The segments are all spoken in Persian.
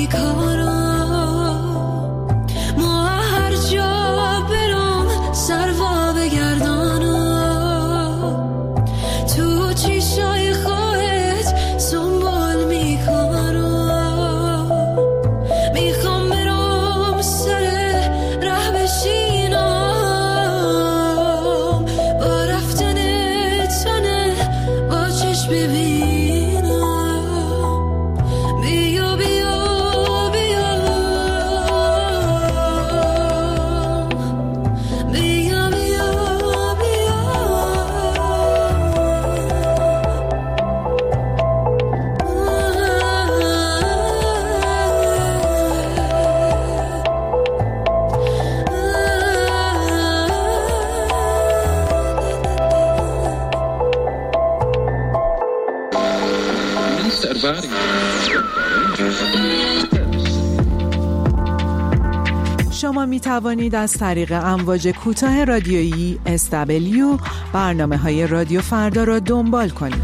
شما می توانید از طریق امواج کوتاه رادیویی SW برنامه‌های رادیو فردا را دنبال کنید.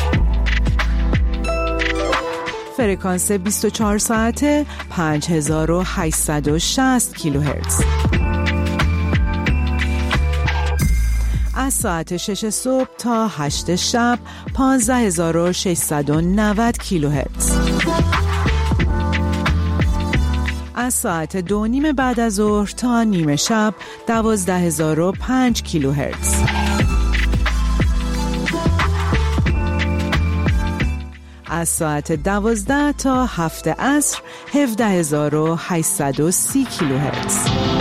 فرکانس 24 ساعته 5860 کیلوهرتز. از ساعت 6 صبح تا 8 شب 15690 کیلوهرتز. از ساعت 2:30 بعد از ظهر تا نیمه شب 12005 کیلوهرتز. از ساعت 12 تا 7 عصر 17830 کیلوهرتز.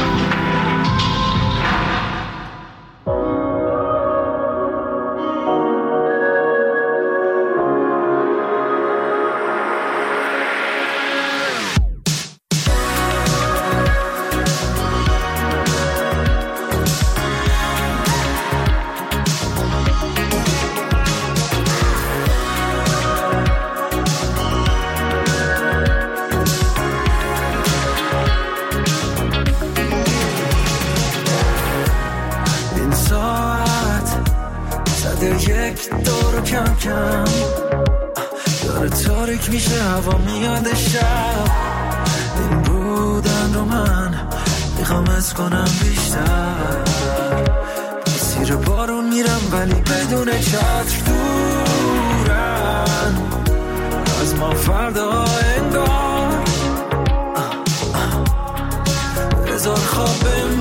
یک دور کم کم داره تاریک میشه، هوا میاد شب. این بودن رو من میخوام از کنم بیشتر. مسیر بارون میرم ولی بدون چتر، دورن از ما فردا انگار. بذار خواب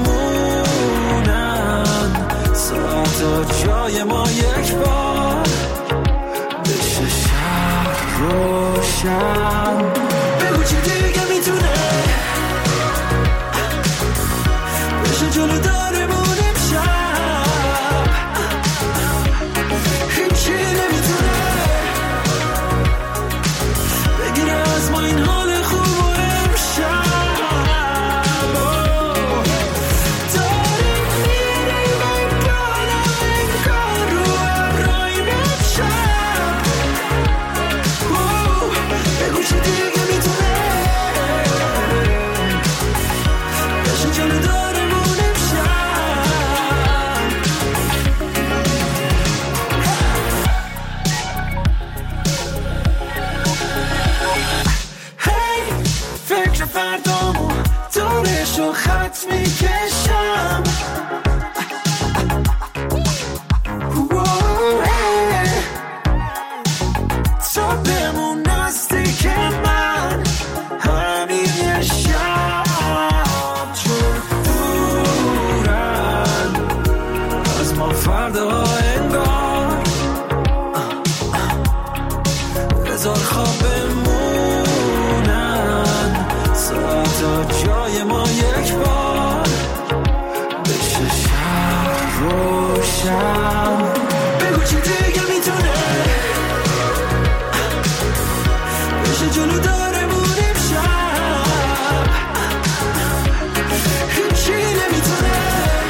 بمونن ساعتا جای ما یک بار بشه شهر روشن. بگو چی دیگه میتونه بشه جلو دارمون امشب. هیچی نمیتونه بگیره از ما این حال خوب و امشب. فردامو دورشو خط میکشم. تو بمون نزدیک من همین یه شب، چون دورن از ما فردا انگار. بذار خواب تا جای ما یک بار بشه شهر روشن. بگو چی دیگه میتونه بشه جلو دارمون امشب. هیچی نمیتونه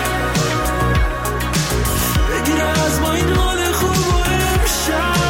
بگیره از ما این حال خوب و امشب.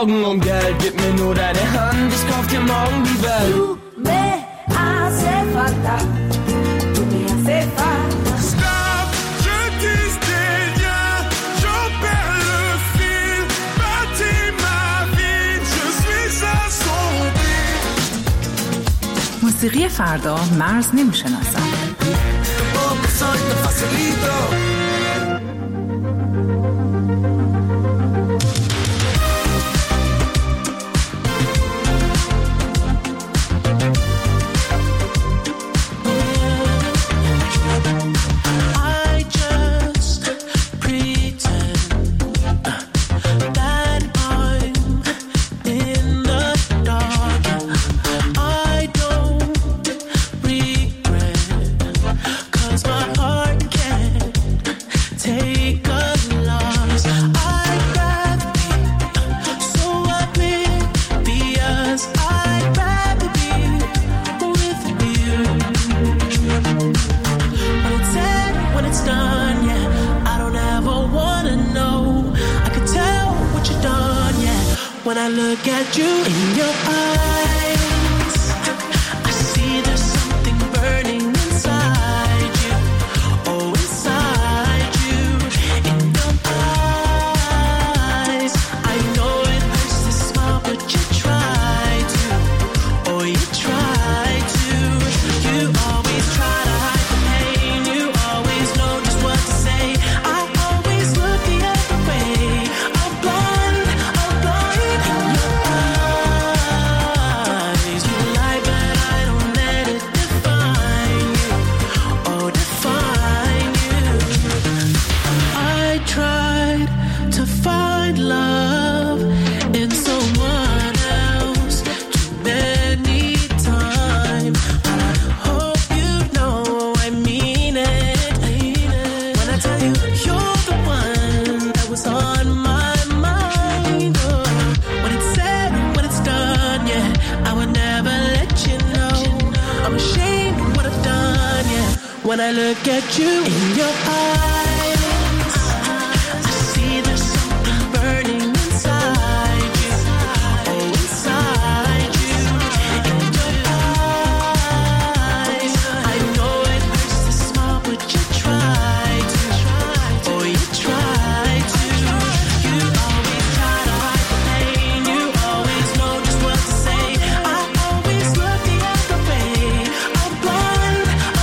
Sorgen um Geld, gib mir nur deine Hand, ich kauf dir morgen die Welt. Du me hace falta, tu me hace falta. Stop, je disais rien, j'en perds le fil. Bâtis ma vie, je suis assombri. موسیقی فردا مرز نمیشناسد. When I look at you in your eyes, I see there's something burning inside you. Oh, inside you, in your eyes. I know it hurts to smile, but you try to. Oh, you try to. You always try to hide the pain. You always know just what to say. I always look the other way. I'm blind. When I look at you in your eyes, I see there's something burning inside you. Oh, inside you, in your eyes. I know it hurts to smile, but you try to. Oh, you try to. You always try to hide the pain. You always know just what to say. I always look the other way. I'm blind.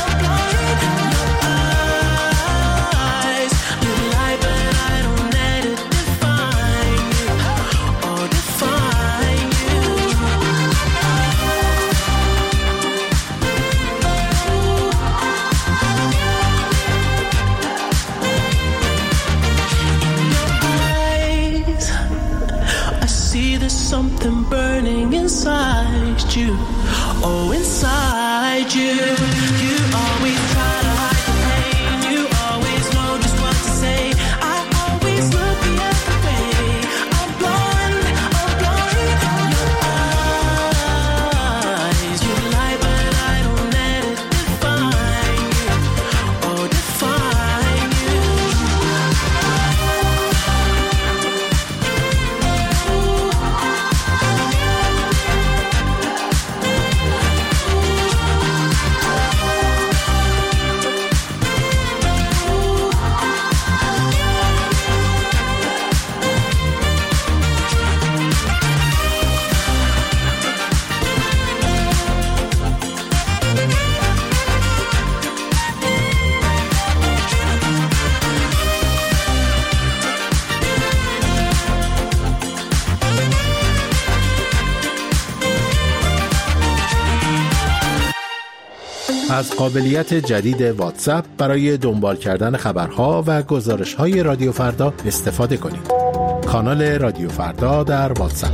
Something burning inside you. Oh, inside you. You always try to hide the pain. You always know just what to say. I always look the other way. I'm blind. I'm blind. Your eyes. You lie, but I don't let it define you. Oh, define you. از قابلیت جدید واتساپ برای دنبال کردن خبرها و گزارش‌های رادیو فردا استفاده کنید. کانال رادیو فردا در واتساپ.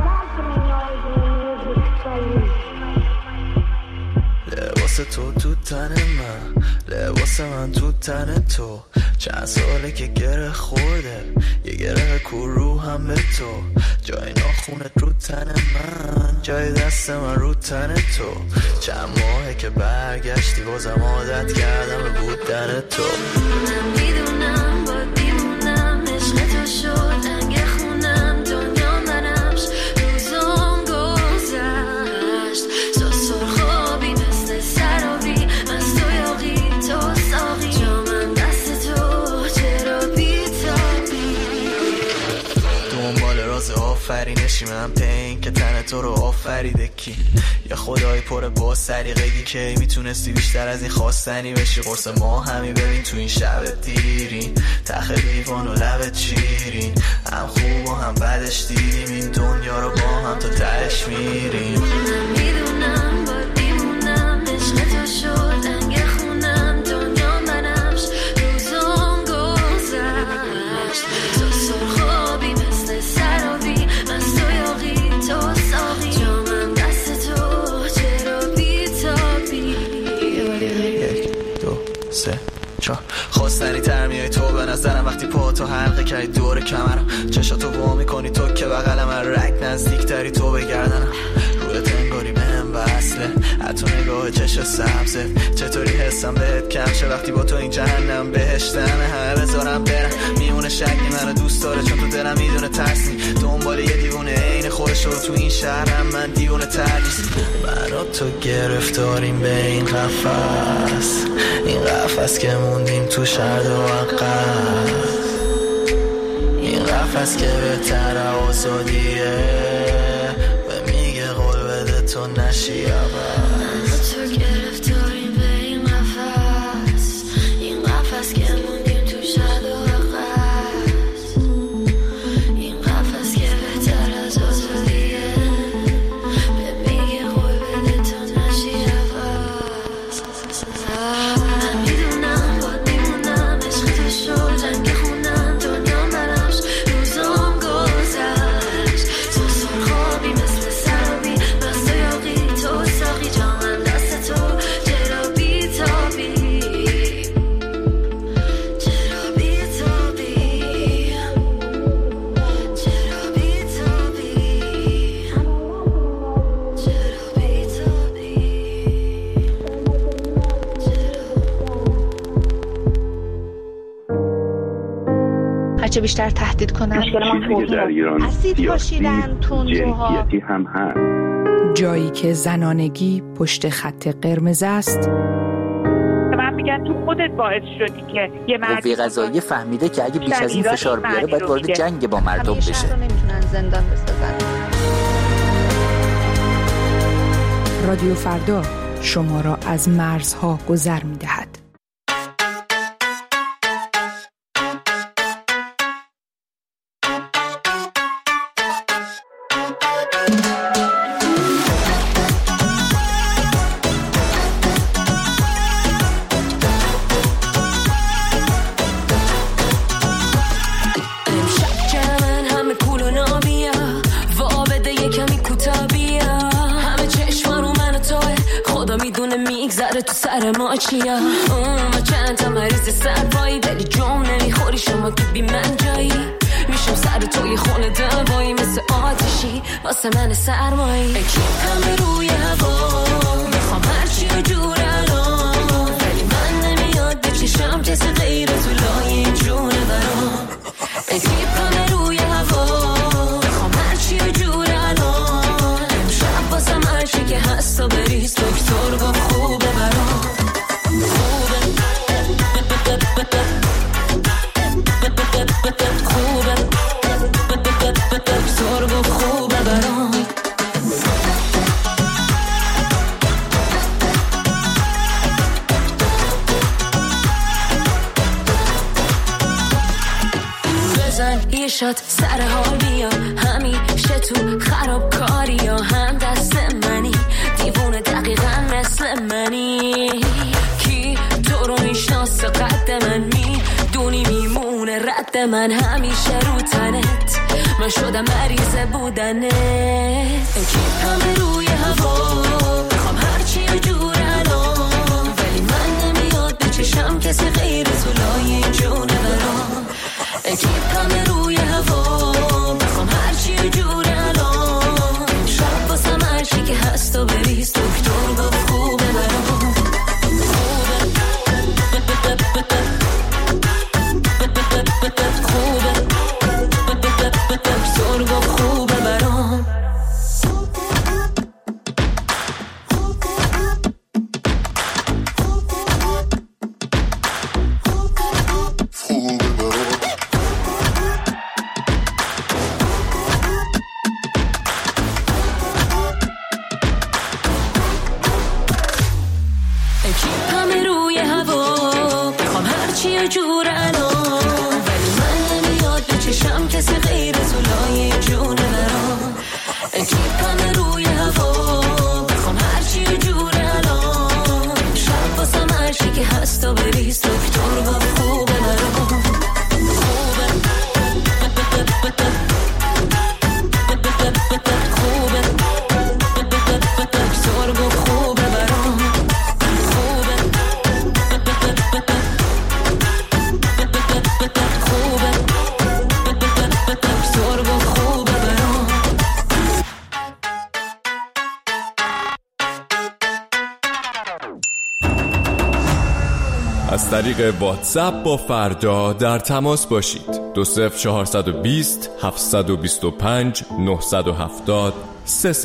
تو تن من، لباس من تو تن تو، چند ساله که گره خورده، یه گره کور رو هم به تو، جای ناخونت رو تن من، جای دست من رو تن تو، چند ماهه که برگشتی بازم عادت کردم به بودن تو. من میدونم با دیمونم عشق تو شد انگ خونم، دنیا منمش روزام گذشت، سرسر خوابی مثل سرابی، از تو یاقی تو ساقی، جامم دست تو چرا بیتابی. دنبال راز آفرینشی من پین که تن تو رو آفریده کی، یا خدای پر با سریقگی که میتونستی بیشتر از این خواستنی بشی، قرص ما همی ببین تو این شب دیرین، تخ لیوان و لبت شیرین، هم خوب و هم بدش دیدیم این دنیا رو با هم تا تهش میریم. من میدونم با دیمونم عشق تو شد انگ خونم، دنیا منمش روزام گذشت، سرسر خوابی مثل سرابی، از تو یاقی تو ساقی، جامم دست تو چرا بیتابی. 1 2 3 4 خواستنی تر میای تو به نظرم وقتی پا تو حلقه کردی دور کمرم، چشاتو وا میکنی تو که بغلم، رگ نزدیک تری تو بگردنم، رویت انگاری بهم وصله، حتی نگاه چشم سبزه، چطوری حسم بهت کم شه وقتی با تو این جهنم بهشتمه، همه بذارم برم میمونه شکلی منو دوست داره چون تو دلم میدونه ترسی، دنبال یه دیوونه عین خودش رو تو این شهرم، من دیوونه ترسی، من و تو گرفتاریم به این قفس، این قفس که موندیم تو شرد و عقب، این قفس که بهتر آزادیه، به میگه قول بده تو نشی عوض. تو گرفتاریم به این قفس، این قفس که موندیم تو شرد و عقب، این قفس که بهتر از آزادیه، به میگه قول بده تو نشی عوض. من میدونم با دیمونم عشق تو شد انگ خونم، دنیا منمش روزام گذشت، سرسر خوابی مثل سرابی، از تو یاقی تو ساقی، جامم دست تو چرا بیتابی، چرا بیتابی، چرا بیتابی، چرا بیتابی. هرچه بیشتر تهدید کنن چیزی در ایران اسید پاشیدن تندروها، جنسیتی هم هست. جایی که زنانگی پشت خط قرمز است، من میگن تو خودت باعث شدی که یه قوه قضاییه فهمیده که اگه بیش از این فشار بیاره باید وارد جنگ با مردم بشه. شهر رو نمیتونن زندان بسازن. رادیو فردا شما را از مرزها گذر می‌دهد. تو سر ما چیا ما چند تا مریض سربایی، ولی جام نمیخوری شما که بی من جایی، میشم سر توی خونه دوایی مثل آتشی واسه من سرمایی، اکیپم روی هوا میخوام هرچی و جور الان، ولی من نمیاد بچشم کسی غیر تو لای جونه برام، اکیپم روی هوا میخوام هرچی و جور الان، امشب واسم هرچی که هست و بریز، دکتر گفت خوبه برام، خوبه دکتر گفت خوبه برام. بزن یه شات سر حال بیا، همیشه تو خرابکاری یا هم دست منی، دیوونه دقیقا مثل منی، کی تو رو میشناسه قد من میدونی میمونه رد من همیشه رو تنت، من شدم مریض بودنت، اکیپم روی هوا میخوام هرچی و جور الان، ولی کسی غیر تو لای جونه برام اکیپم روی هوا بخوام هرچی جور الان شب واسم هرچی که هست و بریز دکتر گفت خوبه برام خوبه دکتر گفت خوبه برام از طریق واتساپ با فردا در تماس باشید. 20420 725 970 30.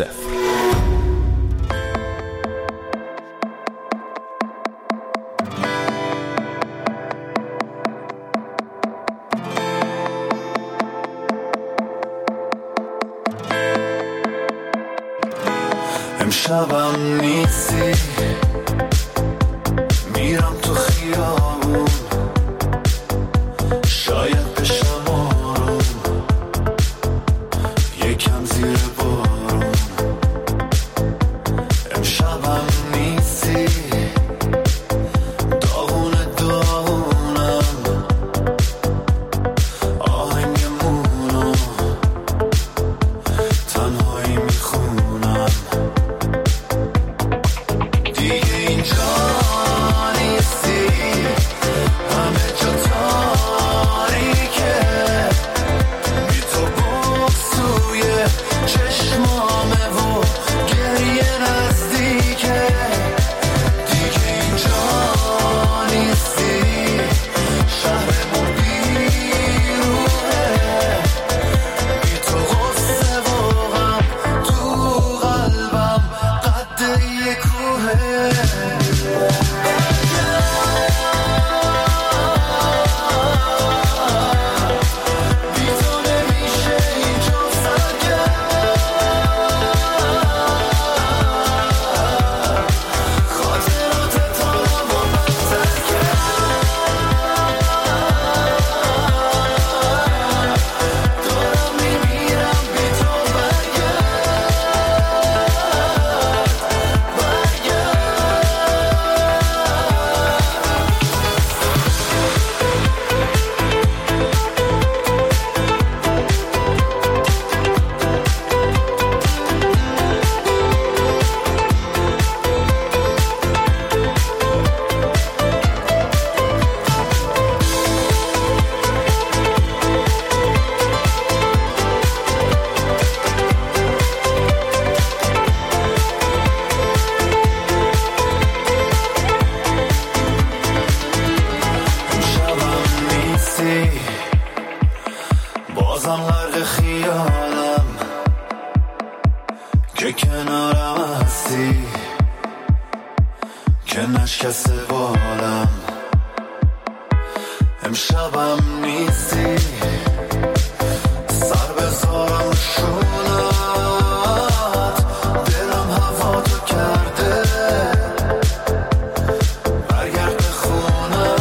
امشبم نیستی میرم تو خیابون شاید بشم آروم یکم زیر بارون امشبم نیستی داغونم آهنگمونو تنهایی میخونم دیگه اینجا نیستی همه جا تاریکه بی تو بغضوی چشمامه و گریه نزدیکه دیگه اینجا نیستی شهرمون بیروحه بی تو غصه و غم تو قلبم قد یه کوهه بی تو نمیشه اینجا سرگرد خاطرات تارم و بدتر دارم میمیرم بی تو بازم غرق خیالم که کنارم هستی که نشکسته بالم امشبم نیستی سر بذارم شونت دلم هوا تو کرده برگرد به خونم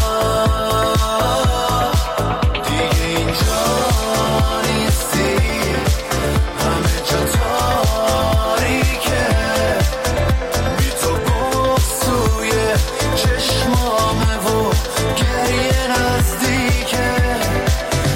دیگه اینجا نیستی همه جا تاریکه بی تو بغضوی چشمامه و گریه نزدیکه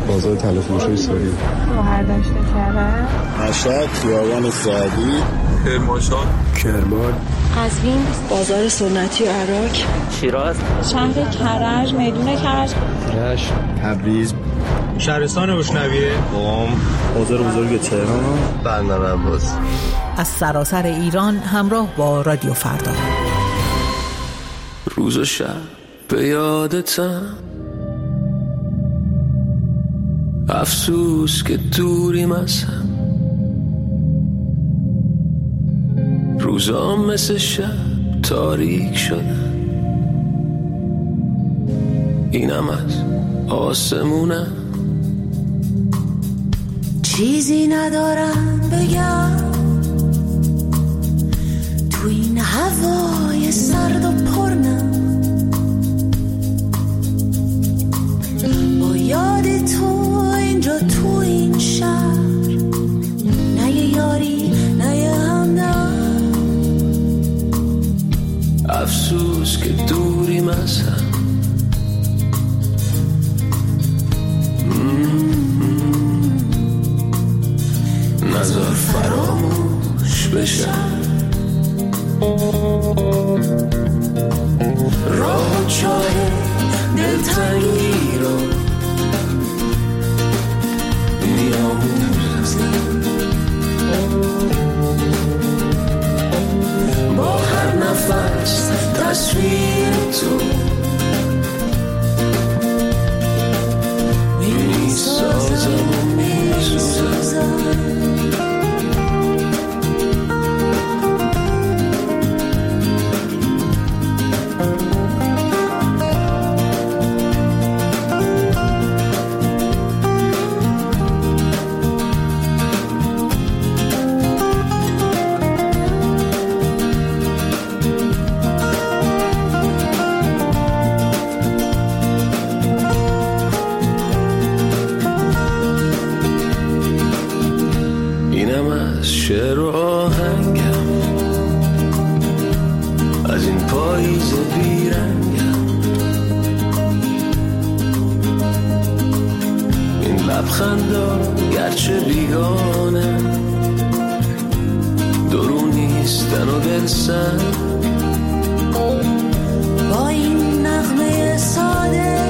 بازار طلا فروشی سوری. شهردشت کرد. مشهد خیابان سعدی. کرمانشاه. کرمان. قزوین بازار سنتی عراق. شیراز. شهر کرج میدون کرج. رشت. تبریز. شهرستان روشنویه. قم. بازار بزرگ تهران. بندر عباس. از سراسر ایران همراه با رادیو فردا. روز و شب به یادتم، افسوس که دوریم از هم، روزا مثل شب تاریک شدن، اینم از آسمونم. چیزی ندارم بگم تو این هوای سرد و پرنم، با یاد تو اینجا تو این شهر، نه یه یاری نه یه همدم، افسوس که دوریم از هم، نذار فراموش بشم راه چاه دلتنگی رو میاموزم، با هر نفس تصویر تو میسازم و میسوزم. شعر و آهنگم از این پاییز بیرنگم، این لبخندا گرچه بیگانه درون نیستن و دلسن، با این نغمه ساده